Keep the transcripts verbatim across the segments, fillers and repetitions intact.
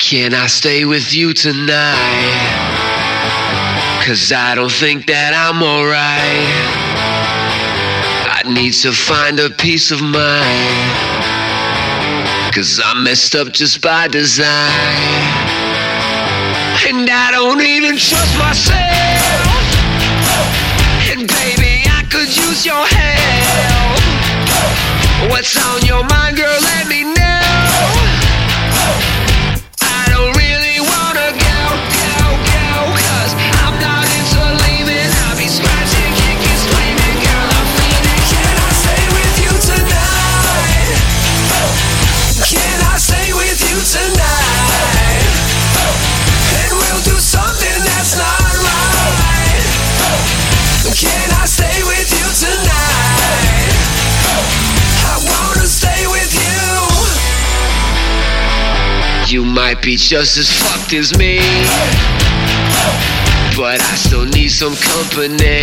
Can I stay with you tonight? Cause I don't think that I'm alright. I need to find a peace of mind. Cause I'm messed up just by design. And I don't even trust myself. And baby, I could use your help. What's on your mind, girl? Let me know. Can I stay with you tonight? I wanna stay with you. You might be just as fucked as me, but I still need some company.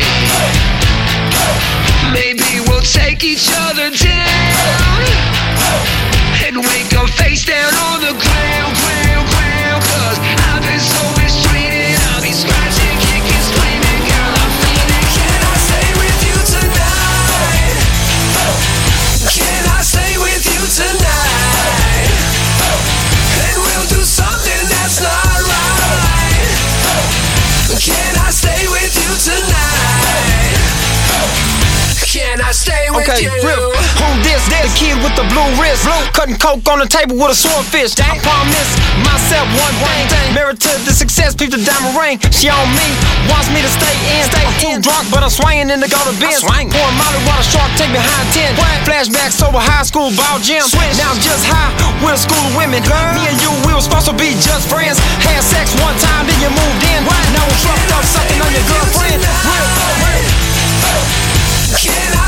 Maybe we'll take each other down and wake up face down on the ground, ground, ground. Cause I've been so mistreated, I'll be scratching, kicking, screaming. Girl, I'm feeling. Can I stay with you tonight? Can I stay with you tonight? And we'll do something that's not right. Can I stay with you tonight? Can I stay with okay, you? Rip. Who this? The kid with the blue wrist. Blue. Cutting coke on the table with a swordfish. I promise myself one thing. Married to the success, peep the diamond ring. She on me, wants me to stay in. Stay I'm too drunk, but I'm swinging in the golden Benz. Pouring Molly while the shark take behind ten. Flashbacks over high school ball gym. Switch. Now I'm just high with a school of women. Girl. Me and you, we were supposed to be just friends. Had sex one time, then you moved in. What? Now I'm trucked up, sucking on your girlfriend. Real, real. Can I